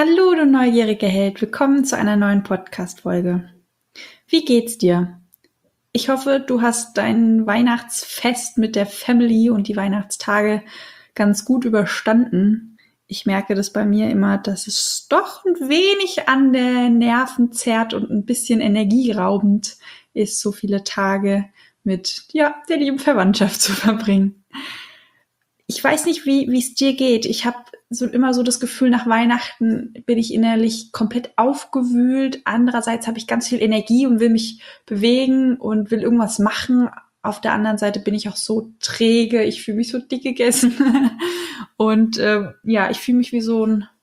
Hallo, du neugieriger Held. Willkommen zu einer neuen Podcast-Folge. Wie geht's dir? Ich hoffe, du hast dein Weihnachtsfest mit der Family und die Weihnachtstage ganz gut überstanden. Ich merke das bei mir immer, dass es doch ein wenig an den Nerven zerrt und ein bisschen energieraubend ist, so viele Tage mit, der lieben Verwandtschaft zu verbringen. Ich weiß nicht, wie es dir geht. Ich habe immer so das Gefühl, nach Weihnachten bin ich innerlich komplett aufgewühlt. Andererseits habe ich ganz viel Energie und will mich bewegen und will irgendwas machen. Auf der anderen Seite bin ich auch so träge. Ich fühle mich so dick gegessen. Und ich fühle mich wie so ein,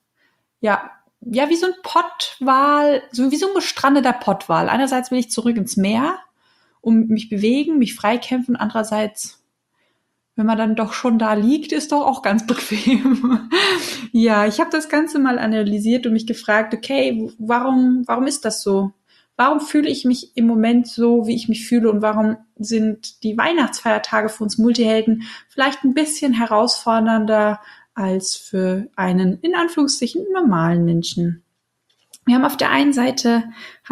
wie so ein Pottwal, so wie so ein gestrandeter Pottwal. Einerseits will ich zurück ins Meer, um mich bewegen, mich freikämpfen. Andererseits, wenn man dann doch schon da liegt, ist doch auch ganz bequem. Ja, ich habe das Ganze mal analysiert und mich gefragt, okay, warum ist das so? Warum fühle ich mich im Moment so, wie ich mich fühle und warum sind die Weihnachtsfeiertage für uns Multihelden vielleicht ein bisschen herausfordernder als für einen, in Anführungszeichen, normalen Menschen? Wir haben auf der einen Seite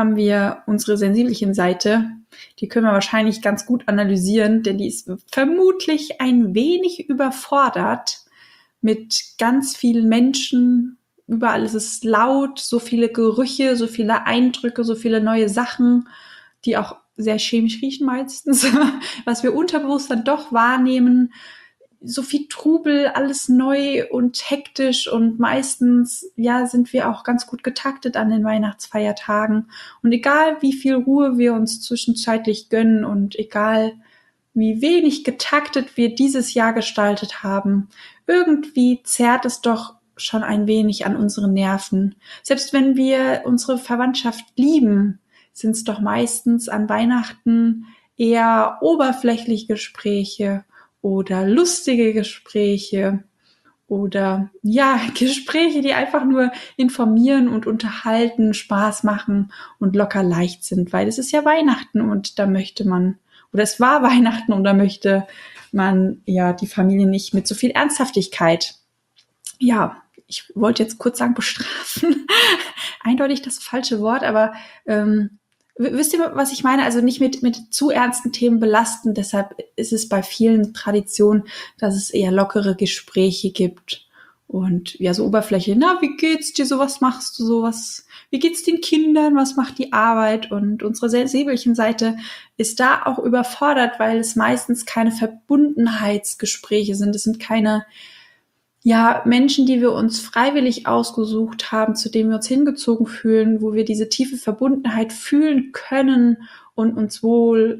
unsere sensibelchen Seite, die können wir wahrscheinlich ganz gut analysieren, denn die ist vermutlich ein wenig überfordert mit ganz vielen Menschen. Überall ist es laut, so viele Gerüche, so viele Eindrücke, so viele neue Sachen, die auch sehr chemisch riechen meistens, was wir unterbewusst dann doch wahrnehmen. So viel Trubel, alles neu und hektisch und meistens, sind wir auch ganz gut getaktet an den Weihnachtsfeiertagen. Und egal, wie viel Ruhe wir uns zwischenzeitlich gönnen und egal, wie wenig getaktet wir dieses Jahr gestaltet haben, irgendwie zerrt es doch schon ein wenig an unseren Nerven. Selbst wenn wir unsere Verwandtschaft lieben, sind es doch meistens an Weihnachten eher oberflächliche Gespräche oder lustige Gespräche oder Gespräche, die einfach nur informieren und unterhalten, Spaß machen und locker leicht sind, weil es ist ja Weihnachten und da möchte man, oder es war Weihnachten und da möchte man die Familie nicht mit so viel Ernsthaftigkeit. Ja, ich wollte jetzt kurz sagen bestrafen. Eindeutig das falsche Wort, aber wisst ihr, was ich meine? Also nicht mit zu ernsten Themen belasten. Deshalb ist es bei vielen Traditionen, dass es eher lockere Gespräche gibt. Und so Oberfläche. Na, wie geht's dir so? Was machst du so? Wie geht's den Kindern? Was macht die Arbeit? Und unsere sensibelchen Seite ist da auch überfordert, weil es meistens keine Verbundenheitsgespräche sind. Es sind keine Menschen, die wir uns freiwillig ausgesucht haben, zu denen wir uns hingezogen fühlen, wo wir diese tiefe Verbundenheit fühlen können und uns wohl,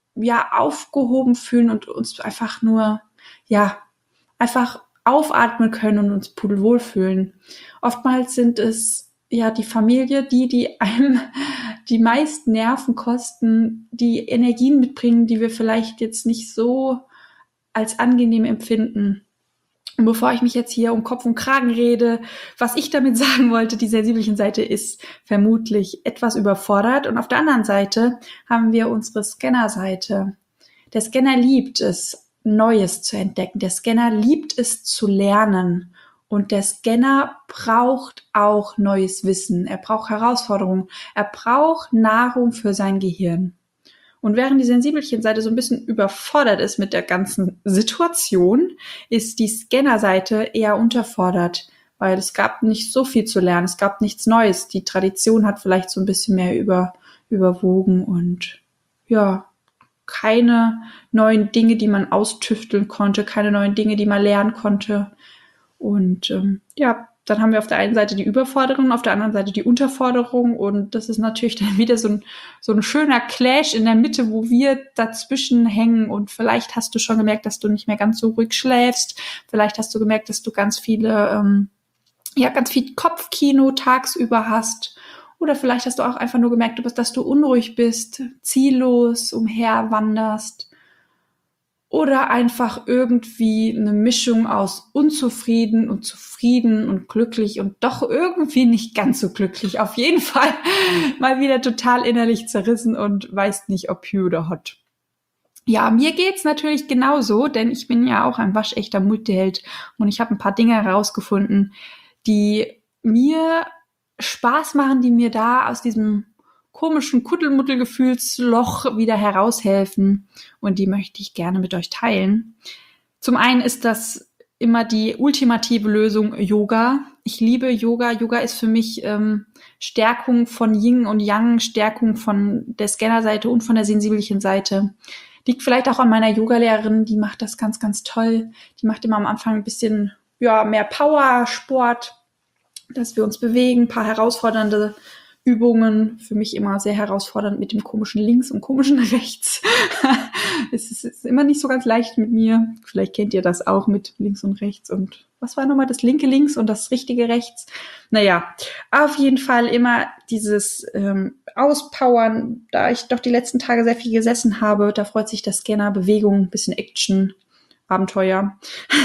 aufgehoben fühlen und uns einfach nur, einfach aufatmen können und uns pudelwohl fühlen. Oftmals sind es, die Familie, die einem die meisten Nerven kosten, die Energien mitbringen, die wir vielleicht jetzt nicht so als angenehm empfinden. Und bevor ich mich jetzt hier um Kopf und Kragen rede, was ich damit sagen wollte, die sensibelchen Seite ist vermutlich etwas überfordert. Und auf der anderen Seite haben wir unsere Scanner-Seite. Der Scanner liebt es, Neues zu entdecken. Der Scanner liebt es zu lernen. Und der Scanner braucht auch neues Wissen. Er braucht Herausforderungen. Er braucht Nahrung für sein Gehirn. Und während die Sensibelchen-Seite so ein bisschen überfordert ist mit der ganzen Situation, ist die Scanner-Seite eher unterfordert, weil es gab nicht so viel zu lernen, es gab nichts Neues. Die Tradition hat vielleicht so ein bisschen mehr überwogen und keine neuen Dinge, die man austüfteln konnte, keine neuen Dinge, die man lernen konnte. Und dann haben wir auf der einen Seite die Überforderung, auf der anderen Seite die Unterforderung und das ist natürlich dann wieder so ein schöner Clash in der Mitte, wo wir dazwischen hängen und vielleicht hast du schon gemerkt, dass du nicht mehr ganz so ruhig schläfst, vielleicht hast du gemerkt, dass du ganz viel Kopfkino tagsüber hast oder vielleicht hast du auch einfach nur gemerkt, dass du unruhig bist, ziellos umherwanderst. Oder einfach irgendwie eine Mischung aus unzufrieden und zufrieden und glücklich und doch irgendwie nicht ganz so glücklich. Auf jeden Fall mal wieder total innerlich zerrissen und weiß nicht, ob hü oder hot. Ja, mir geht's natürlich genauso, denn ich bin ja auch ein waschechter Multiheld und ich habe ein paar Dinge herausgefunden, die mir Spaß machen, die mir da aus diesem komischen Kuddelmuddel-Gefühlsloch wieder heraushelfen. Und die möchte ich gerne mit euch teilen. Zum einen ist das immer die ultimative Lösung Yoga. Ich liebe Yoga. Yoga ist für mich Stärkung von Yin und Yang, Stärkung von der Scanner-Seite und von der sensiblen Seite. Liegt vielleicht auch an meiner Yogalehrerin, die macht das ganz, ganz toll. Die macht immer am Anfang ein bisschen mehr Power-Sport, dass wir uns bewegen, ein paar herausfordernde Übungen, für mich immer sehr herausfordernd mit dem komischen Links und komischen Rechts. Es ist immer nicht so ganz leicht mit mir. Vielleicht kennt ihr das auch mit links und rechts. Und was war nochmal das linke links und das richtige rechts? Naja, auf jeden Fall immer dieses Auspowern, da ich doch die letzten Tage sehr viel gesessen habe, da freut sich der Scanner, Bewegung, ein bisschen Action, Abenteuer.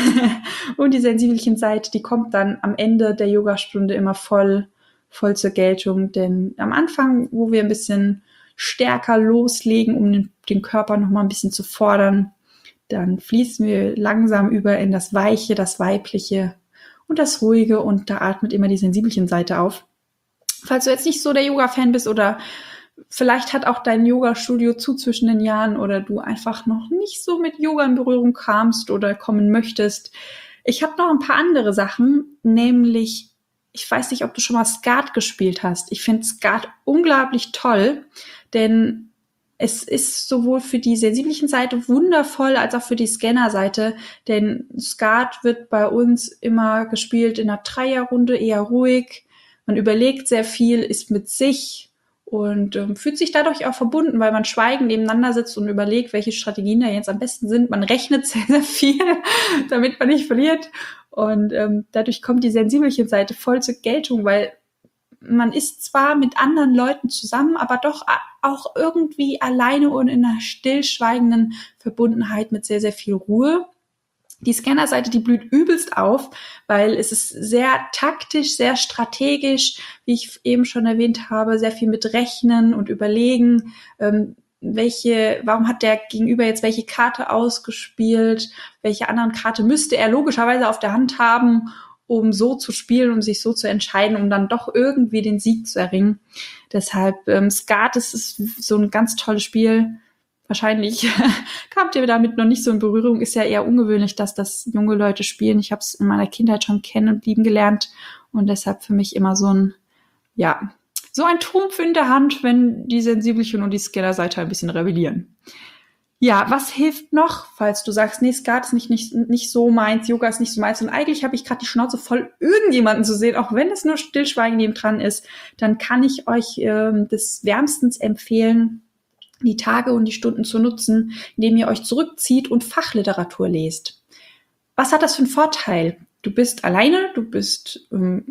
Und die sensiblen Seite, die kommt dann am Ende der Yogastunde immer voll zur Geltung. Denn am Anfang, wo wir ein bisschen stärker loslegen, um den Körper noch mal ein bisschen zu fordern, dann fließen wir langsam über in das Weiche, das Weibliche und das Ruhige. Und da atmet immer die sensiblen Seite auf. Falls du jetzt nicht so der Yoga-Fan bist oder vielleicht hat auch dein Yoga-Studio zu zwischen den Jahren oder du einfach noch nicht so mit Yoga in Berührung kamst oder kommen möchtest. Ich habe noch ein paar andere Sachen, nämlich, ich weiß nicht, ob du schon mal Skat gespielt hast. Ich finde Skat unglaublich toll, denn es ist sowohl für die sensiblen Seite wundervoll als auch für die Scanner-Seite, denn Skat wird bei uns immer gespielt in einer Dreierrunde, eher ruhig. Man überlegt sehr viel, ist mit sich und fühlt sich dadurch auch verbunden, weil man schweigend nebeneinander sitzt und überlegt, welche Strategien da jetzt am besten sind. Man rechnet sehr, sehr viel, damit man nicht verliert. Und dadurch kommt die sensiblen Seite voll zur Geltung, weil man ist zwar mit anderen Leuten zusammen, aber doch auch irgendwie alleine und in einer stillschweigenden Verbundenheit mit sehr, sehr viel Ruhe. Die Scanner-Seite, die blüht übelst auf, weil es ist sehr taktisch, sehr strategisch, wie ich eben schon erwähnt habe, sehr viel mit Rechnen und Überlegen, warum hat der Gegenüber jetzt welche Karte ausgespielt, welche anderen Karte müsste er logischerweise auf der Hand haben, um so zu spielen, um sich so zu entscheiden, um dann doch irgendwie den Sieg zu erringen. Deshalb, Skat ist so ein ganz tolles Spiel. Wahrscheinlich kamt ihr damit noch nicht so in Berührung. Ist ja eher ungewöhnlich, dass das junge Leute spielen. Ich habe es in meiner Kindheit schon kennen und lieben gelernt und deshalb für mich immer so ein Trumpf in der Hand, wenn die sensiblen und die Scanner-Seite ein bisschen rebellieren. Ja, was hilft noch, falls du sagst, nee, Skat ist nicht so meins, Yoga ist nicht so meins und eigentlich habe ich gerade die Schnauze voll, irgendjemanden zu sehen, auch wenn es nur Stillschweigen neben dran ist, dann kann ich euch das wärmstens empfehlen, die Tage und die Stunden zu nutzen, indem ihr euch zurückzieht und Fachliteratur lest. Was hat das für einen Vorteil? Du bist alleine, du bist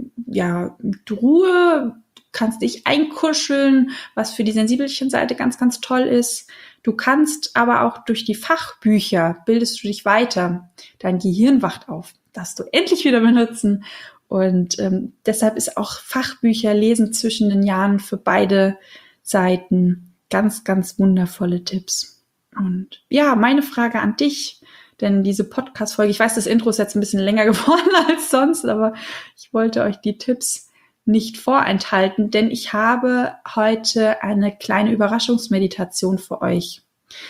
mit Ruhe, du kannst dich einkuscheln, was für die sensiblen Seite ganz, ganz toll ist. Du kannst aber auch durch die Fachbücher bildest du dich weiter. Dein Gehirn wacht auf, darfst du endlich wieder benutzen. Und deshalb ist auch Fachbücher lesen zwischen den Jahren für beide Seiten ganz, ganz wundervolle Tipps. Und ja, meine Frage an dich, denn diese Podcast-Folge, ich weiß, das Intro ist jetzt ein bisschen länger geworden als sonst, aber ich wollte euch die Tipps nicht vorenthalten, denn ich habe heute eine kleine Überraschungsmeditation für euch.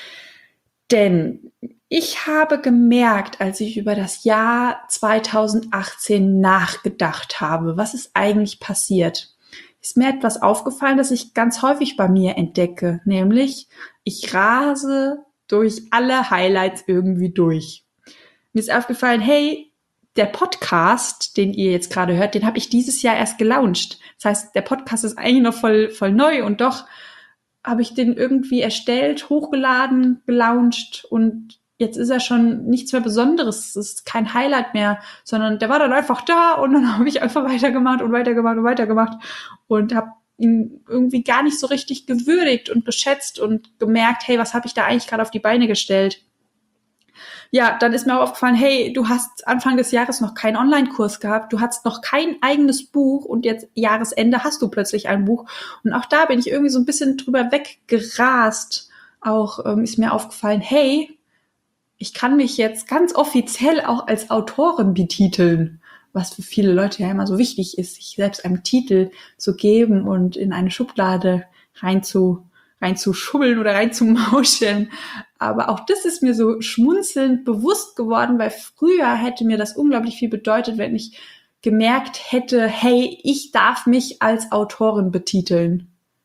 Denn ich habe gemerkt, als ich über das Jahr 2018 nachgedacht habe, was ist eigentlich passiert, ist mir etwas aufgefallen, das ich ganz häufig bei mir entdecke, nämlich ich rase durch alle Highlights irgendwie durch. Mir ist aufgefallen, hey, der Podcast, den ihr jetzt gerade hört, den habe ich dieses Jahr erst gelauncht. Das heißt, der Podcast ist eigentlich noch voll neu und doch habe ich den irgendwie erstellt, hochgeladen, gelauncht und jetzt ist er schon nichts mehr Besonderes. Es ist kein Highlight mehr, sondern der war dann einfach da und dann habe ich einfach weitergemacht und habe ihn irgendwie gar nicht so richtig gewürdigt und geschätzt und gemerkt, hey, was habe ich da eigentlich gerade auf die Beine gestellt? Ja, dann ist mir auch aufgefallen, hey, du hast Anfang des Jahres noch keinen Online-Kurs gehabt, du hast noch kein eigenes Buch und jetzt Jahresende hast du plötzlich ein Buch. Und auch da bin ich irgendwie so ein bisschen drüber weggerast. Auch ist mir aufgefallen, hey, ich kann mich jetzt ganz offiziell auch als Autorin betiteln. was für viele Leute ja immer so wichtig ist, sich selbst einen Titel zu geben und in eine Schublade reinzuschubbeln oder reinzumauscheln. Aber auch das ist mir so schmunzelnd bewusst geworden, weil früher hätte mir das unglaublich viel bedeutet, wenn ich gemerkt hätte, hey, ich darf mich als Autorin betiteln.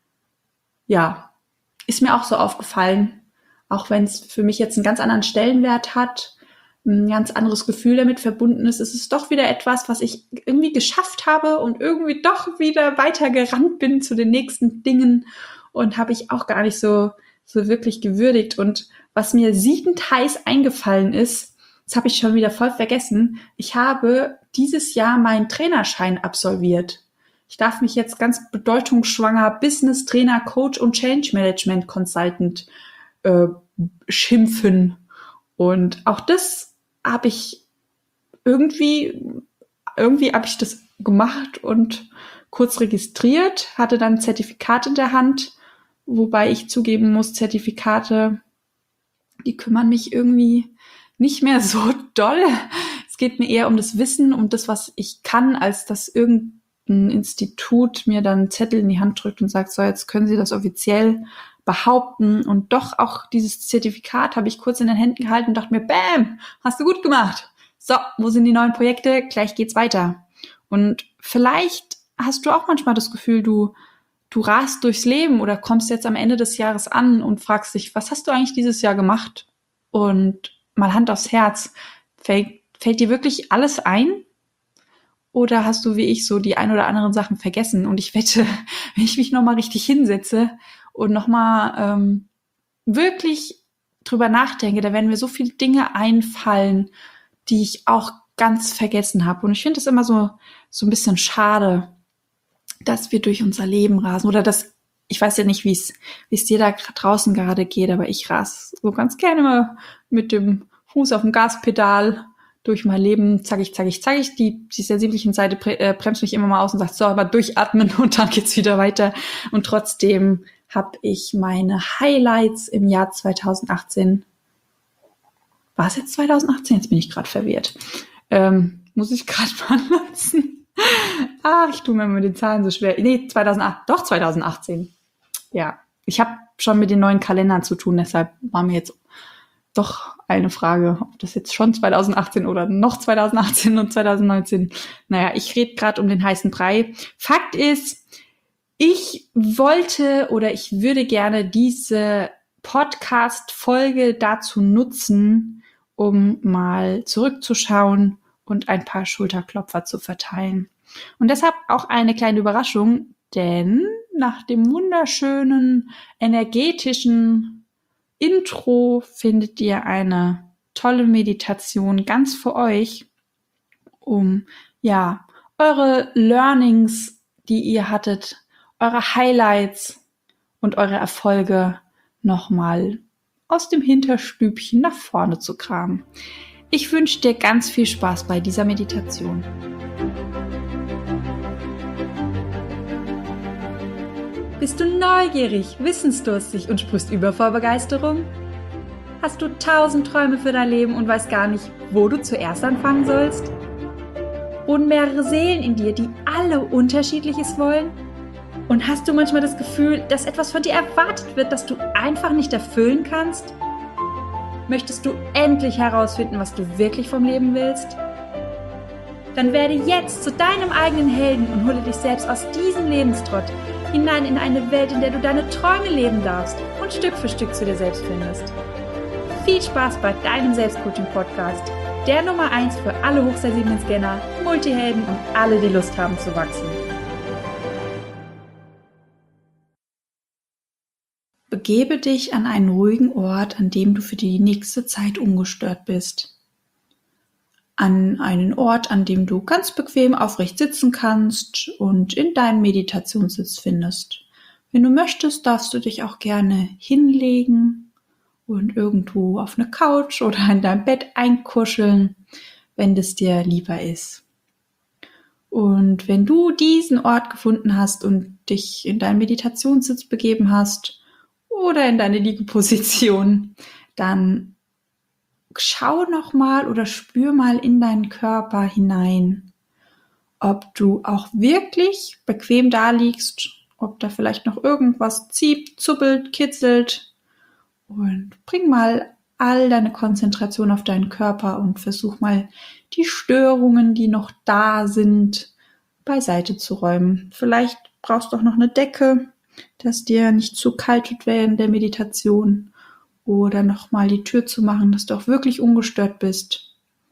Ja, ist mir auch so aufgefallen, auch wenn es für mich jetzt einen ganz anderen Stellenwert hat, ein ganz anderes Gefühl damit verbunden ist, ist es doch wieder etwas, was ich irgendwie geschafft habe und irgendwie doch wieder weiter gerannt bin zu den nächsten Dingen und habe ich auch gar nicht so wirklich gewürdigt. Und was mir siedend heiß eingefallen ist, das habe ich schon wieder voll vergessen, ich habe dieses Jahr meinen Trainerschein absolviert. Ich darf mich jetzt ganz bedeutungsschwanger Business Trainer, Coach und Change Management Consultant schimpfen. Und auch das habe ich irgendwie habe ich das gemacht und kurz registriert, hatte dann ein Zertifikat in der Hand, wobei ich zugeben muss, Zertifikate, die kümmern mich irgendwie nicht mehr so doll. Es geht mir eher um das Wissen, um das, was ich kann, als dass irgendein Institut mir dann einen Zettel in die Hand drückt und sagt, so, jetzt können Sie das offiziell behaupten. Und doch auch dieses Zertifikat habe ich kurz in den Händen gehalten und dachte mir, bam, hast du gut gemacht. So, wo sind die neuen Projekte? Gleich geht's weiter. Und vielleicht hast du auch manchmal das Gefühl, du rast durchs Leben oder kommst jetzt am Ende des Jahres an und fragst dich, was hast du eigentlich dieses Jahr gemacht? Und mal Hand aufs Herz, fällt dir wirklich alles ein? Oder hast du wie ich so die ein oder anderen Sachen vergessen? Und ich wette, wenn ich mich nochmal richtig hinsetze und nochmal wirklich drüber nachdenke, da werden mir so viele Dinge einfallen, die ich auch ganz vergessen habe. Und ich finde es immer so ein bisschen schade, dass wir durch unser Leben rasen. Oder ich weiß ja nicht, wie es dir da draußen gerade geht, aber ich rase so ganz gerne mal mit dem Fuß auf dem Gaspedal durch mein Leben, zack ich. Die sensiblichen Seite bremst mich immer mal aus und sagt, so, aber durchatmen und dann geht's wieder weiter. Und trotzdem habe ich meine Highlights im Jahr 2018. War es jetzt 2018? Jetzt bin ich gerade verwirrt. Muss ich gerade mal nutzen. Ich tue mir mit den Zahlen so schwer. Nee, 2018. Ja, ich habe schon mit den neuen Kalendern zu tun, deshalb war mir jetzt doch eine Frage, ob das jetzt schon 2018 oder noch 2018 und 2019. Naja, ich rede gerade um den heißen Brei. Fakt ist, ich wollte oder ich würde gerne diese Podcast-Folge dazu nutzen, um mal zurückzuschauen und ein paar Schulterklopfer zu verteilen. Und deshalb auch eine kleine Überraschung, denn nach dem wunderschönen, energetischen Intro findet ihr eine tolle Meditation ganz für euch, um ja eure Learnings, die ihr hattet, eure Highlights und eure Erfolge nochmal aus dem Hinterstübchen nach vorne zu kramen. Ich wünsche dir ganz viel Spaß bei dieser Meditation. Bist du neugierig, wissensdurstig und sprichst über vor Begeisterung? Hast du 1000 Träume für dein Leben und weißt gar nicht, wo du zuerst anfangen sollst? Und mehrere Seelen in dir, die alle Unterschiedliches wollen? Und hast du manchmal das Gefühl, dass etwas von dir erwartet wird, das du einfach nicht erfüllen kannst? Möchtest du endlich herausfinden, was du wirklich vom Leben willst? Dann werde jetzt zu deinem eigenen Helden und hole dich selbst aus diesem Lebenstrott hinein in eine Welt, in der du deine Träume leben darfst und Stück für Stück zu dir selbst findest. Viel Spaß bei deinem Selbstcoaching-Podcast, der Nummer 1 für alle hochsensiblen Scanner, Multihelden und alle, die Lust haben zu wachsen. Begebe dich an einen ruhigen Ort, an dem du für die nächste Zeit ungestört bist. An einen Ort, an dem du ganz bequem aufrecht sitzen kannst und in deinen Meditationssitz findest. Wenn du möchtest, darfst du dich auch gerne hinlegen und irgendwo auf eine Couch oder in dein Bett einkuscheln, wenn das dir lieber ist. Und wenn du diesen Ort gefunden hast und dich in deinen Meditationssitz begeben hast oder in deine Liegeposition, dann schau noch mal oder spür mal in deinen Körper hinein. ob du auch wirklich bequem da liegst, ob da vielleicht noch irgendwas zieht, zuppelt, kitzelt. Und bring mal all deine Konzentration auf deinen Körper und versuch mal die Störungen, die noch da sind, beiseite zu räumen. Vielleicht brauchst du auch noch eine Decke, dass dir nicht zu kalt wird während der Meditation, oder nochmal die Tür zu machen, dass du auch wirklich ungestört bist.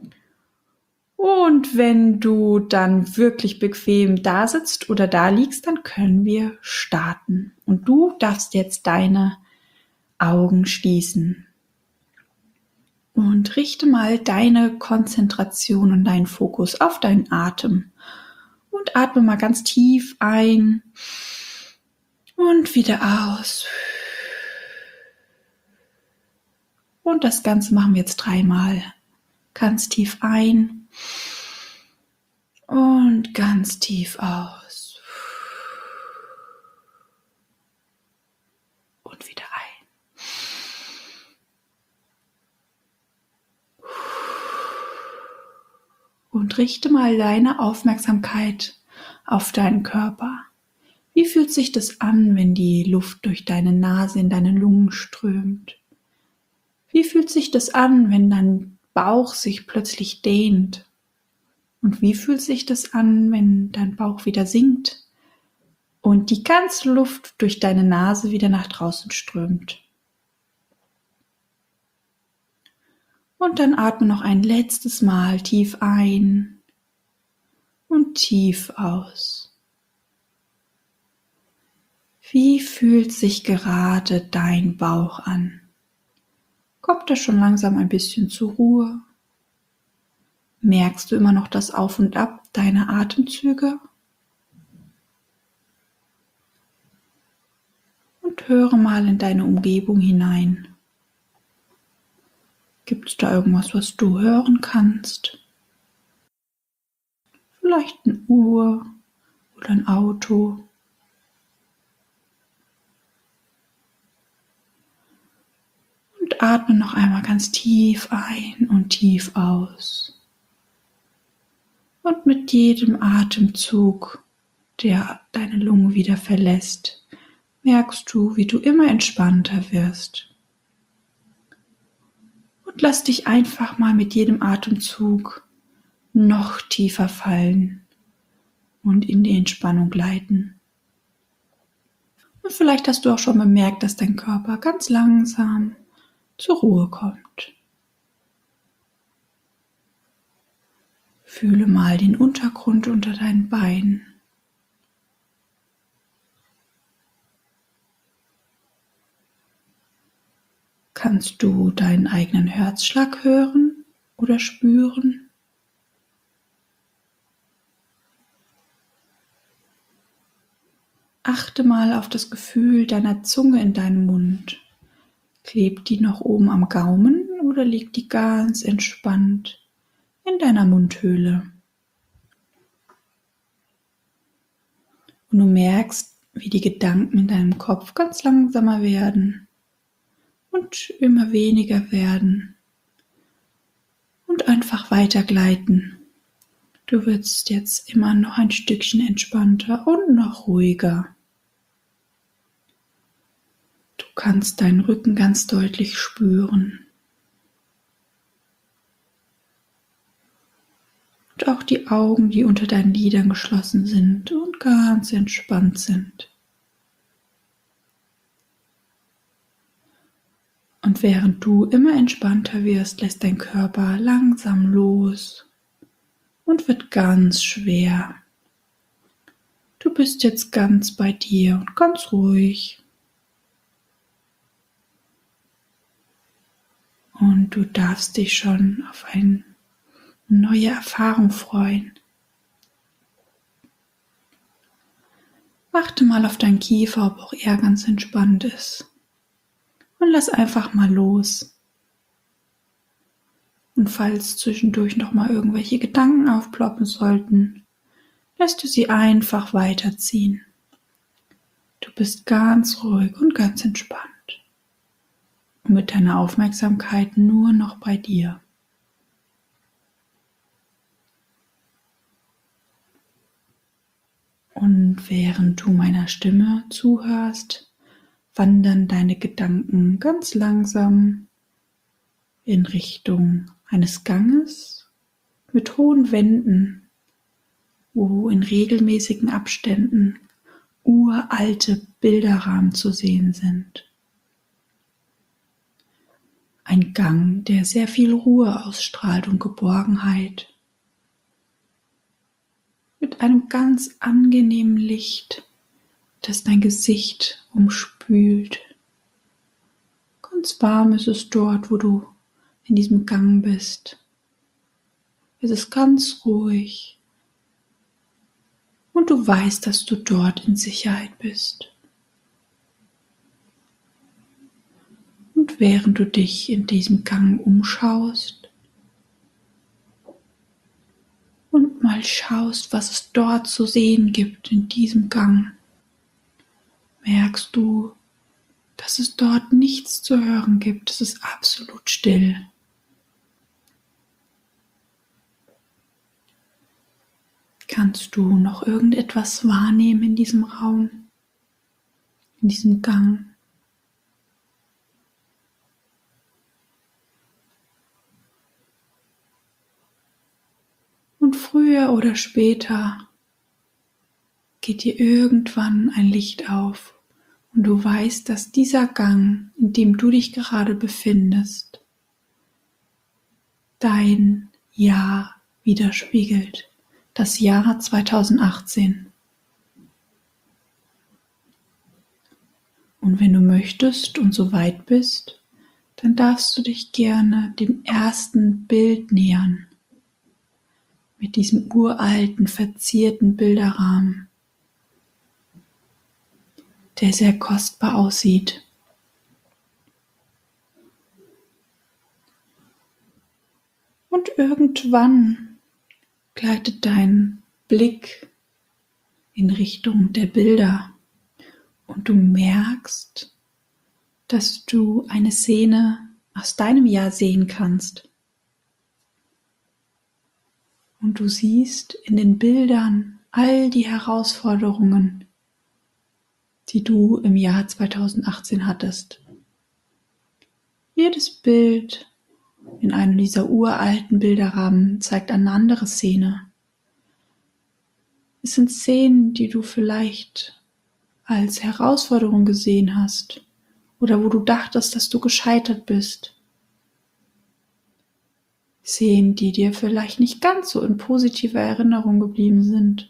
Und wenn du dann wirklich bequem da sitzt oder da liegst, dann können wir starten. Und du darfst jetzt deine Augen schließen. Und richte mal deine Konzentration und deinen Fokus auf deinen Atem. Und atme mal ganz tief ein und wieder aus. Und das Ganze machen wir jetzt 3-mal. Ganz tief ein und ganz tief aus. Und wieder ein. Und richte mal deine Aufmerksamkeit auf deinen Körper. Wie fühlt sich das an, wenn die Luft durch deine Nase in deine Lungen strömt? Wie fühlt sich das an, wenn dein Bauch sich plötzlich dehnt? Und wie fühlt sich das an, wenn dein Bauch wieder sinkt und die ganze Luft durch deine Nase wieder nach draußen strömt? Und dann atme noch ein letztes Mal tief ein und tief aus. Wie fühlt sich gerade dein Bauch an? Kommt er schon langsam ein bisschen zur Ruhe? Merkst du immer noch das Auf und Ab deiner Atemzüge? Und höre mal in deine Umgebung hinein. Gibt es da irgendwas, was du hören kannst? Vielleicht eine Uhr oder ein Auto. Und atme noch einmal ganz tief ein und tief aus. Und mit jedem Atemzug, der deine Lunge wieder verlässt, merkst du, wie du immer entspannter wirst. Und lass dich einfach mal mit jedem Atemzug noch tiefer fallen und in die Entspannung gleiten. Und vielleicht hast du auch schon bemerkt, dass dein Körper ganz langsam zur Ruhe kommt. Fühle mal den Untergrund unter deinen Beinen. Kannst du deinen eigenen Herzschlag hören oder spüren? Achte mal auf das Gefühl deiner Zunge in deinem Mund. Klebt die noch oben am Gaumen oder liegt die ganz entspannt in deiner Mundhöhle? Und du merkst, wie die Gedanken in deinem Kopf ganz langsamer werden und immer weniger werden und einfach weitergleiten. Du wirst jetzt immer noch ein Stückchen entspannter und noch ruhiger. Du kannst deinen Rücken ganz deutlich spüren. Und auch die Augen, die unter deinen Lidern geschlossen sind und ganz entspannt sind. Und während du immer entspannter wirst, lässt dein Körper langsam los und wird ganz schwer. Du bist jetzt ganz bei dir und ganz ruhig. Und du darfst dich schon auf eine neue Erfahrung freuen. Achte mal auf deinen Kiefer, ob auch er ganz entspannt ist. Und lass einfach mal los. Und falls zwischendurch noch mal irgendwelche Gedanken aufploppen sollten, lässt du sie einfach weiterziehen. Du bist ganz ruhig und ganz entspannt. Und mit deiner Aufmerksamkeit nur noch bei dir. Und während du meiner Stimme zuhörst, wandern deine Gedanken ganz langsam in Richtung eines Ganges mit hohen Wänden, wo in regelmäßigen Abständen uralte Bilderrahmen zu sehen sind. Ein Gang, der sehr viel Ruhe ausstrahlt und Geborgenheit. Mit einem ganz angenehmen Licht, das dein Gesicht umspült. Ganz warm ist es dort, wo du in diesem Gang bist. Es ist ganz ruhig und du weißt, dass du dort in Sicherheit bist. Und während du dich in diesem Gang umschaust und mal schaust, was es dort zu sehen gibt in diesem Gang, merkst du, dass es dort nichts zu hören gibt. Es ist absolut still. Kannst du noch irgendetwas wahrnehmen in diesem Raum, in diesem Gang? Und früher oder später geht dir irgendwann ein Licht auf und du weißt, dass dieser Gang, in dem du dich gerade befindest, dein Jahr widerspiegelt. Das Jahr 2018. Und wenn du möchtest und so weit bist, dann darfst du dich gerne dem ersten Bild nähern. Mit diesem uralten, verzierten Bilderrahmen, der sehr kostbar aussieht. Und irgendwann gleitet dein Blick in Richtung der Bilder und du merkst, dass du eine Szene aus deinem Jahr sehen kannst. Und du siehst in den Bildern all die Herausforderungen, die du im Jahr 2018 hattest. Jedes Bild in einem dieser uralten Bilderrahmen zeigt eine andere Szene. Es sind Szenen, die du vielleicht als Herausforderung gesehen hast oder wo du dachtest, dass du gescheitert bist. Szenen, die dir vielleicht nicht ganz so in positiver Erinnerung geblieben sind.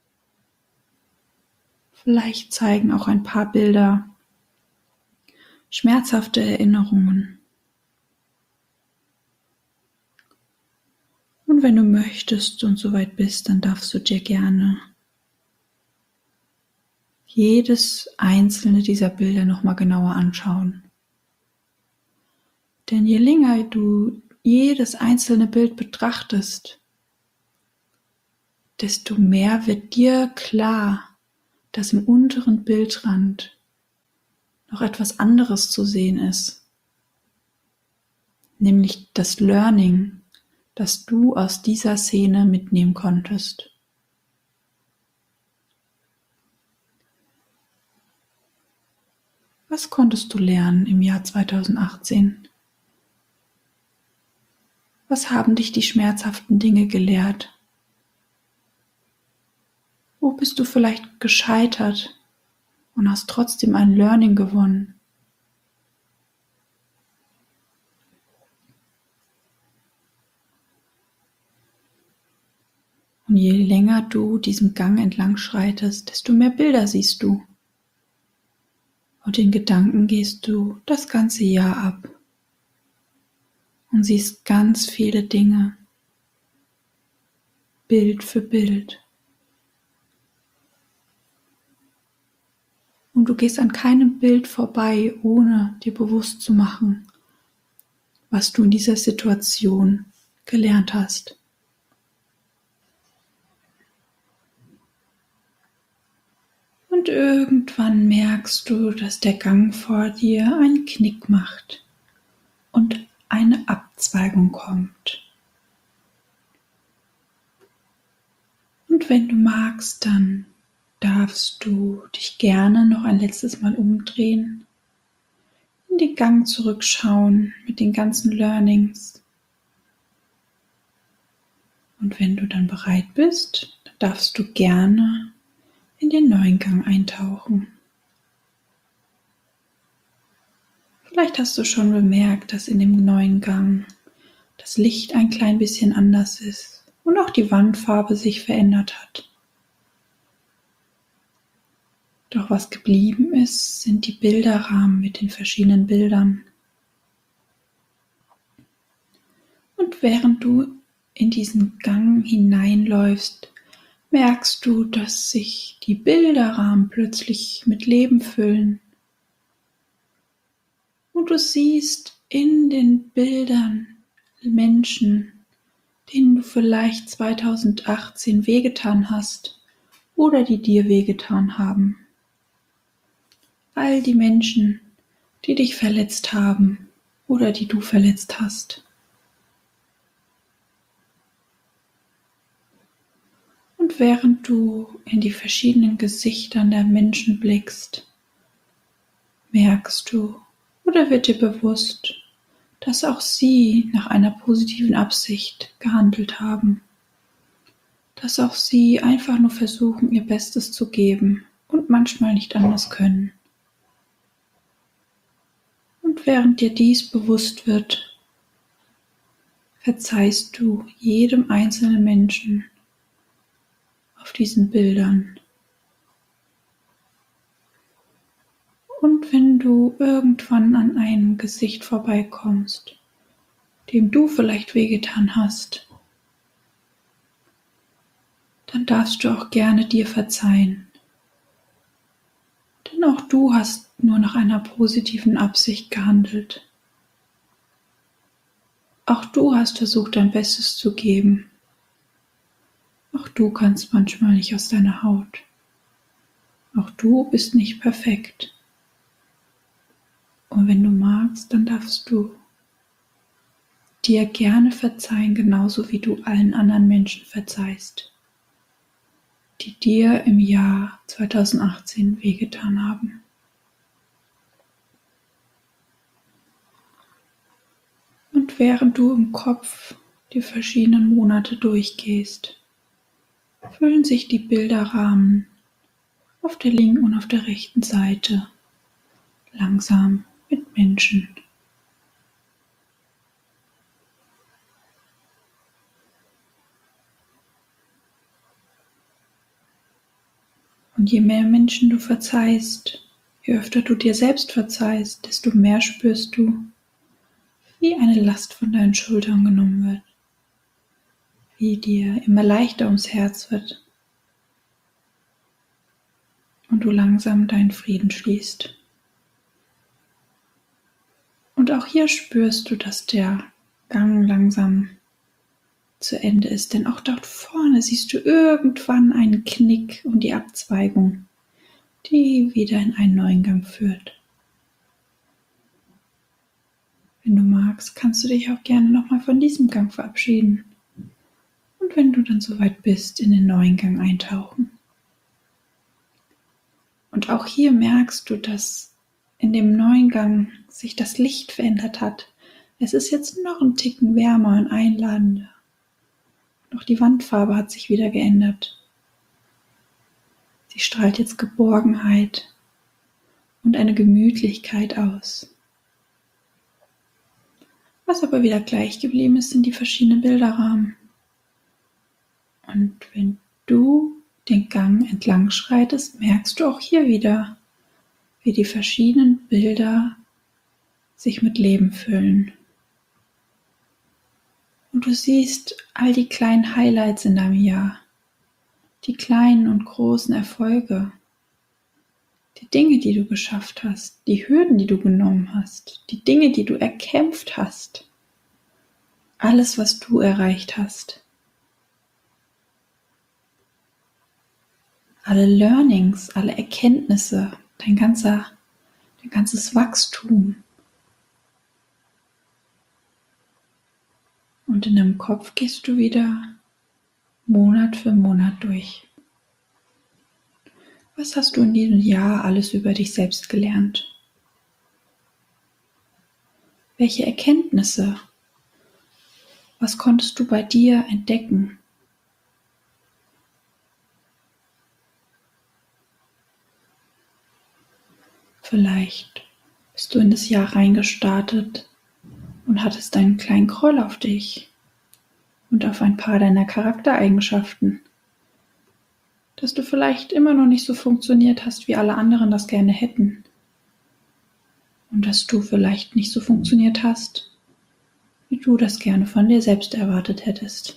Vielleicht zeigen auch ein paar Bilder schmerzhafte Erinnerungen. Und wenn du möchtest und soweit bist, dann darfst du dir gerne jedes einzelne dieser Bilder nochmal genauer anschauen. Denn je länger du jedes einzelne Bild betrachtest, desto mehr wird dir klar, dass im unteren Bildrand noch etwas anderes zu sehen ist. Nämlich das Learning, das du aus dieser Szene mitnehmen konntest. Was konntest du lernen im Jahr 2018? Was haben dich die schmerzhaften Dinge gelehrt? Wo bist du vielleicht gescheitert und hast trotzdem ein Learning gewonnen? Und je länger du diesen Gang entlang schreitest, desto mehr Bilder siehst du. Und in Gedanken gehst du das ganze Jahr ab und siehst ganz viele Dinge, Bild für Bild. Und du gehst an keinem Bild vorbei, ohne dir bewusst zu machen, was du in dieser Situation gelernt hast. Und irgendwann merkst du, dass der Gang vor dir einen Knick macht und eine Abzweigung kommt. Und wenn du magst, dann darfst du dich gerne noch ein letztes Mal umdrehen, in den Gang zurückschauen mit den ganzen Learnings. Und wenn du dann bereit bist, dann darfst du gerne in den neuen Gang eintauchen. Vielleicht hast du schon bemerkt, dass in dem neuen Gang das Licht ein klein bisschen anders ist und auch die Wandfarbe sich verändert hat. Doch was geblieben ist, sind die Bilderrahmen mit den verschiedenen Bildern. Und während du in diesen Gang hineinläufst, merkst du, dass sich die Bilderrahmen plötzlich mit Leben füllen. Und du siehst in den Bildern Menschen, denen du vielleicht 2018 wehgetan hast oder die dir wehgetan haben. All die Menschen, die dich verletzt haben oder die du verletzt hast. Und während du in die verschiedenen Gesichter der Menschen blickst, merkst du oder wird dir bewusst, dass auch sie nach einer positiven Absicht gehandelt haben. Dass auch sie einfach nur versuchen, ihr Bestes zu geben und manchmal nicht anders können. Und während dir dies bewusst wird, verzeihst du jedem einzelnen Menschen auf diesen Bildern. Und wenn du irgendwann an einem Gesicht vorbeikommst, dem du vielleicht wehgetan hast, dann darfst du auch gerne dir verzeihen. Denn auch du hast nur nach einer positiven Absicht gehandelt. Auch du hast versucht, dein Bestes zu geben. Auch du kannst manchmal nicht aus deiner Haut. Auch du bist nicht perfekt. Und wenn du magst, dann darfst du dir gerne verzeihen, genauso wie du allen anderen Menschen verzeihst, die dir im Jahr 2018 wehgetan haben. Und während du im Kopf die verschiedenen Monate durchgehst, füllen sich die Bilderrahmen auf der linken und auf der rechten Seite langsam mit Menschen. Und je mehr Menschen du verzeihst, je öfter du dir selbst verzeihst, desto mehr spürst du, wie eine Last von deinen Schultern genommen wird, wie dir immer leichter ums Herz wird und du langsam deinen Frieden schließt. Und auch hier spürst du, dass der Gang langsam zu Ende ist, denn auch dort vorne siehst du irgendwann einen Knick und die Abzweigung, die wieder in einen neuen Gang führt. Wenn du magst, kannst du dich auch gerne nochmal von diesem Gang verabschieden und wenn du dann soweit bist, in den neuen Gang eintauchen. Und auch hier merkst du, dass in dem neuen Gang sich das Licht verändert hat. Es ist jetzt noch ein Ticken wärmer und einladender. Doch die Wandfarbe hat sich wieder geändert. Sie strahlt jetzt Geborgenheit und eine Gemütlichkeit aus. Was aber wieder gleich geblieben ist, sind die verschiedenen Bilderrahmen. Und wenn du den Gang entlang schreitest, merkst du auch hier wieder, wie die verschiedenen Bilder sich mit Leben füllen. Und du siehst all die kleinen Highlights in deinem Jahr, die kleinen und großen Erfolge, die Dinge, die du geschafft hast, die Hürden, die du genommen hast, die Dinge, die du erkämpft hast, alles, was du erreicht hast. Alle Learnings, alle Erkenntnisse, dein ganzes Wachstum. Und in deinem Kopf gehst du wieder Monat für Monat durch. Was hast du in diesem Jahr alles über dich selbst gelernt? Welche Erkenntnisse? Was konntest du bei dir entdecken? Vielleicht bist du in das Jahr reingestartet und hattest einen kleinen Groll auf dich und auf ein paar deiner Charaktereigenschaften, dass du vielleicht immer noch nicht so funktioniert hast, wie alle anderen das gerne hätten. Und dass du vielleicht nicht so funktioniert hast, wie du das gerne von dir selbst erwartet hättest.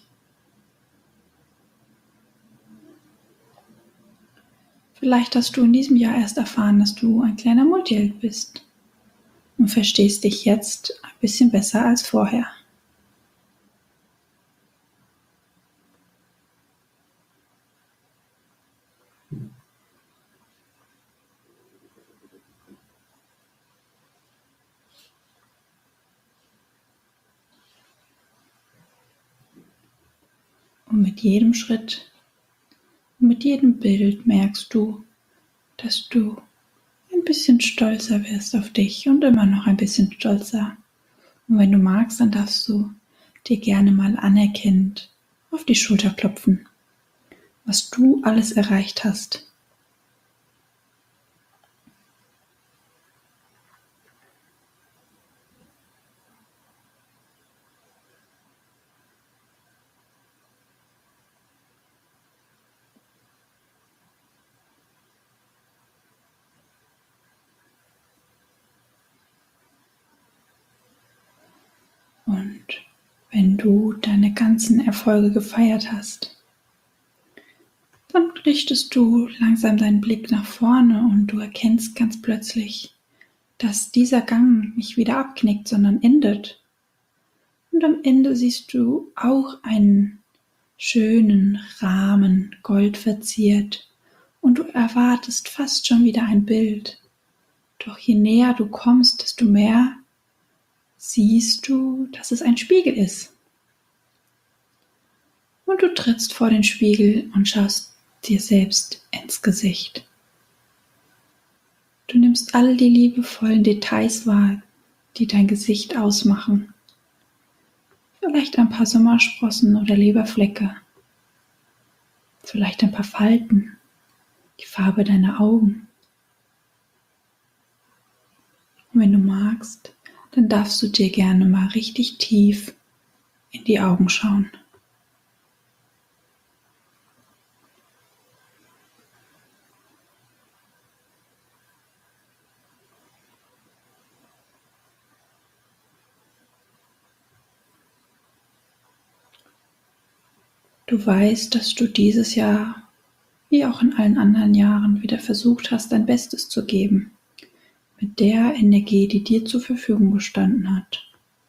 Vielleicht hast du in diesem Jahr erst erfahren, dass du ein kleiner Multiheld bist und verstehst dich jetzt ein bisschen besser als vorher. Und mit jedem Schritt und mit jedem Bild merkst du, dass du ein bisschen stolzer wirst auf dich und immer noch ein bisschen stolzer. Und wenn du magst, dann darfst du dir gerne mal anerkennend auf die Schulter klopfen, was du alles erreicht hast. Und wenn du deine ganzen Erfolge gefeiert hast, dann richtest du langsam deinen Blick nach vorne und du erkennst ganz plötzlich, dass dieser Gang nicht wieder abknickt, sondern endet. Und am Ende siehst du auch einen schönen Rahmen, goldverziert, und du erwartest fast schon wieder ein Bild. Doch je näher du kommst, desto mehr siehst du, dass es ein Spiegel ist. Und du trittst vor den Spiegel und schaust dir selbst ins Gesicht. Du nimmst all die liebevollen Details wahr, die dein Gesicht ausmachen. Vielleicht ein paar Sommersprossen oder Leberflecke. Vielleicht ein paar Falten, die Farbe deiner Augen. Und wenn du magst, dann darfst du dir gerne mal richtig tief in die Augen schauen. Du weißt, dass du dieses Jahr, wie auch in allen anderen Jahren, wieder versucht hast, dein Bestes zu geben, mit der Energie, die dir zur Verfügung gestanden hat.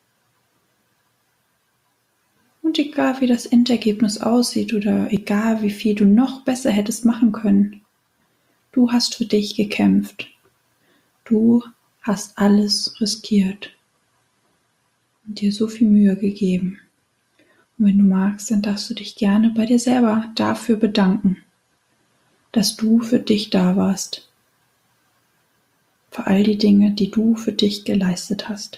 Und egal wie das Endergebnis aussieht oder egal wie viel du noch besser hättest machen können, du hast für dich gekämpft. Du hast alles riskiert und dir so viel Mühe gegeben. Und wenn du magst, dann darfst du dich gerne bei dir selber dafür bedanken, dass du für dich da warst. Für all die Dinge, die du für dich geleistet hast.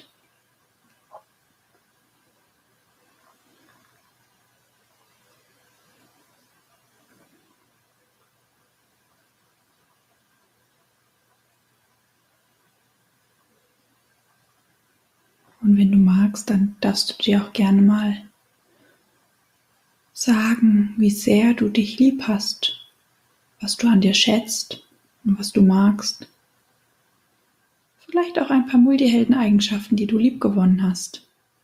Und wenn du magst, dann darfst du dir auch gerne mal sagen, wie sehr du dich lieb hast, was du an dir schätzt und was du magst. Vielleicht auch ein paar Multihelden-Eigenschaften, die du liebgewonnen hast.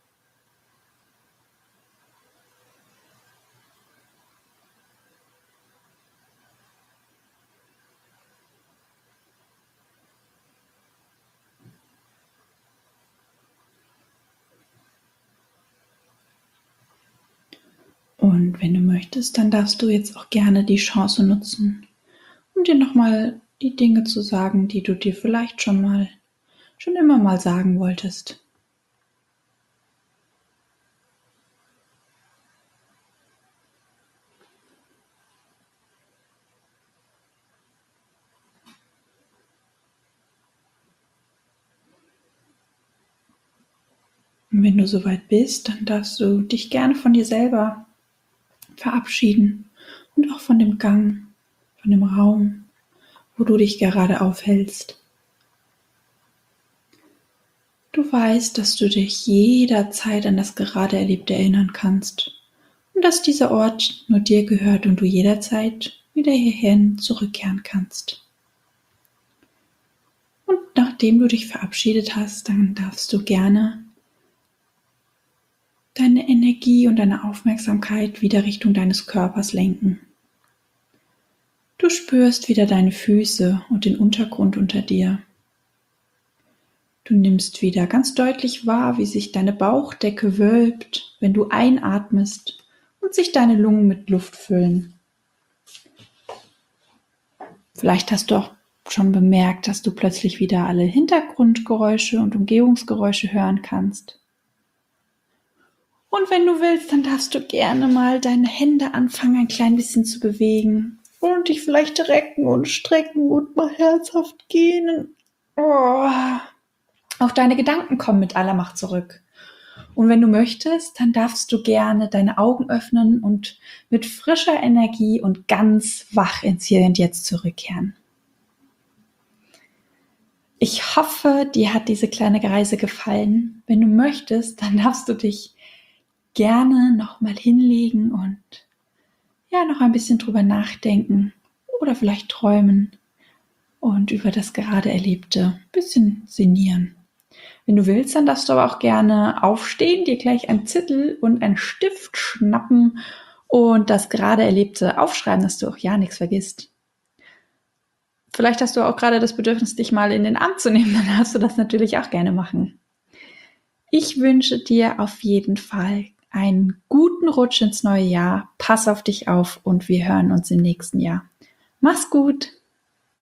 Und wenn du möchtest, dann darfst du jetzt auch gerne die Chance nutzen, um dir nochmal die Dinge zu sagen, die du dir vielleicht schon immer mal sagen wolltest. Und wenn du soweit bist, dann darfst du dich gerne von dir selber verabschieden und auch von dem Gang, von dem Raum, wo du dich gerade aufhältst. Du weißt, dass du dich jederzeit an das gerade Erlebte erinnern kannst und dass dieser Ort nur dir gehört und du jederzeit wieder hierhin zurückkehren kannst. Und nachdem du dich verabschiedet hast, dann darfst du gerne deine Energie und deine Aufmerksamkeit wieder Richtung deines Körpers lenken. Du spürst wieder deine Füße und den Untergrund unter dir. Du nimmst wieder ganz deutlich wahr, wie sich deine Bauchdecke wölbt, wenn du einatmest und sich deine Lungen mit Luft füllen. Vielleicht hast du auch schon bemerkt, dass du plötzlich wieder alle Hintergrundgeräusche und Umgebungsgeräusche hören kannst. Und wenn du willst, dann darfst du gerne mal deine Hände anfangen, ein klein bisschen zu bewegen und dich vielleicht recken und strecken und mal herzhaft gähnen. Oh. Auch deine Gedanken kommen mit aller Macht zurück. Und wenn du möchtest, dann darfst du gerne deine Augen öffnen und mit frischer Energie und ganz wach ins Hier und Jetzt zurückkehren. Ich hoffe, dir hat diese kleine Reise gefallen. Wenn du möchtest, dann darfst du dich gerne nochmal hinlegen und noch ein bisschen drüber nachdenken oder vielleicht träumen und über das gerade Erlebte ein bisschen sinnieren. Wenn du willst, dann darfst du aber auch gerne aufstehen, dir gleich einen Zettel und einen Stift schnappen und das gerade Erlebte aufschreiben, dass du auch ja nichts vergisst. Vielleicht hast du auch gerade das Bedürfnis, dich mal in den Arm zu nehmen, dann darfst du das natürlich auch gerne machen. Ich wünsche dir auf jeden Fall einen guten Rutsch ins neue Jahr. Pass auf dich auf und wir hören uns im nächsten Jahr. Mach's gut!